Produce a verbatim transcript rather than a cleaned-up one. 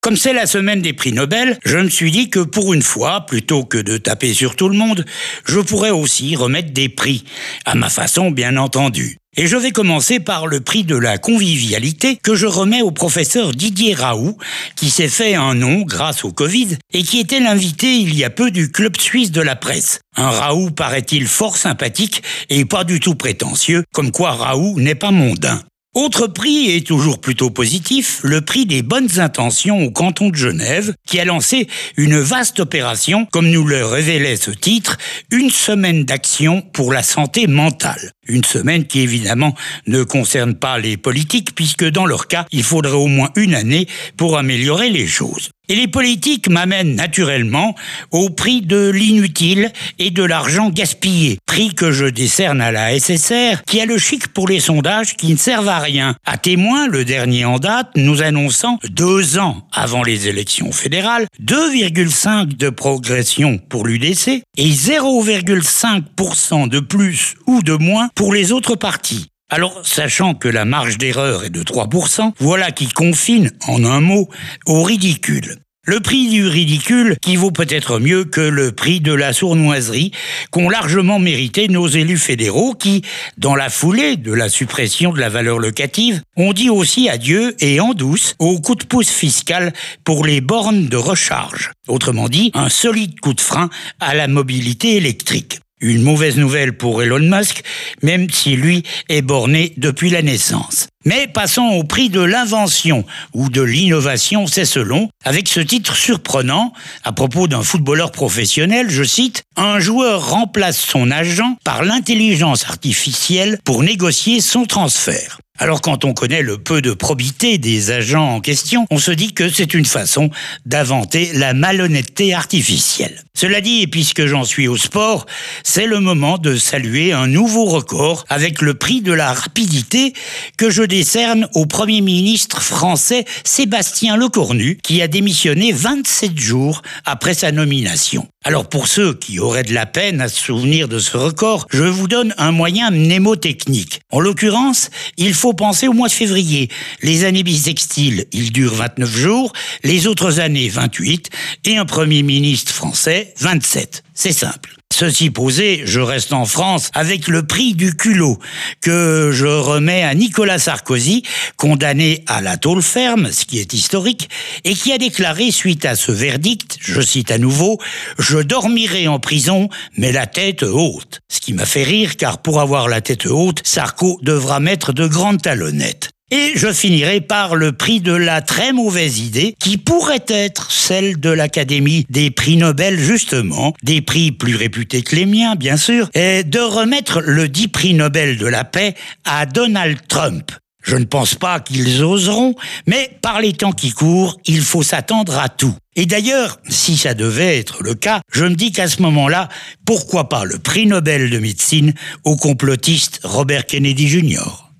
Comme c'est la semaine des prix Nobel, je me suis dit que pour une fois, plutôt que de taper sur tout le monde, je pourrais aussi remettre des prix, à ma façon bien entendu. Et je vais commencer par le prix de la convivialité que je remets au professeur Didier Raoult, qui s'est fait un nom grâce au Covid et qui était l'invité il y a peu du Club suisse de la presse. Un Raoult paraît-il fort sympathique et pas du tout prétentieux, comme quoi Raoult n'est pas mondain. Autre prix, et toujours plutôt positif, le prix des bonnes intentions au canton de Genève, qui a lancé une vaste opération, comme nous le révélait ce titre, une semaine d'action pour la santé mentale. Une semaine qui évidemment ne concerne pas les politiques, puisque dans leur cas, il faudrait au moins une année pour améliorer les choses. Et les politiques m'amènent naturellement au prix de l'inutile et de l'argent gaspillé. Prix que je décerne à la S S R, qui a le chic pour les sondages qui ne servent à rien. À témoin, le dernier en date nous annonçant, deux ans avant les élections fédérales, deux virgule cinq de progression pour l'U D C et zéro virgule cinq pour cent de plus ou de moins pour les autres partis. Alors, sachant que la marge d'erreur est de trois pour cent, voilà qui confine, en un mot, au ridicule. Le prix du ridicule qui vaut peut-être mieux que le prix de la sournoiserie qu'ont largement mérité nos élus fédéraux qui, dans la foulée de la suppression de la valeur locative, ont dit aussi adieu et en douce au coup de pouce fiscal pour les bornes de recharge. Autrement dit, un solide coup de frein à la mobilité électrique. Une mauvaise nouvelle pour Elon Musk, même si lui est borné depuis la naissance. Mais passons au prix de l'invention ou de l'innovation, c'est selon, avec ce titre surprenant à propos d'un footballeur professionnel, je cite, « Un joueur remplace son agent par l'intelligence artificielle pour négocier son transfert ». Alors quand on connaît le peu de probité des agents en question, on se dit que c'est une façon d'inventer la malhonnêteté artificielle. Cela dit, et puisque j'en suis au sport, c'est le moment de saluer un nouveau record avec le prix de la rapidité que je décerne au Premier ministre français Sébastien Lecornu, qui a démissionné vingt-sept jours après sa nomination. Alors pour ceux qui auraient de la peine à se souvenir de ce record, je vous donne un moyen mnémotechnique. En l'occurrence, il faut penser au mois de février. Les années bissextiles, il dure vingt-neuf jours, les autres années vingt-huit, et un Premier ministre français, vingt-sept. C'est simple. Ceci posé, je reste en France avec le prix du culot que je remets à Nicolas Sarkozy, condamné à la tôle ferme, ce qui est historique, et qui a déclaré suite à ce verdict, je cite à nouveau, « Je dormirai en prison, mais la tête haute ». Ce qui m'a fait rire, car pour avoir la tête haute, Sarko devra mettre de grandes talonnettes. Et je finirai par le prix de la très mauvaise idée qui pourrait être celle de l'Académie des prix Nobel justement, des prix plus réputés que les miens bien sûr, et de remettre le dit prix Nobel de la paix à Donald Trump. Je ne pense pas qu'ils oseront, mais par les temps qui courent, il faut s'attendre à tout. Et d'ailleurs, si ça devait être le cas, je me dis qu'à ce moment-là, pourquoi pas le prix Nobel de médecine au complotiste Robert Kennedy junior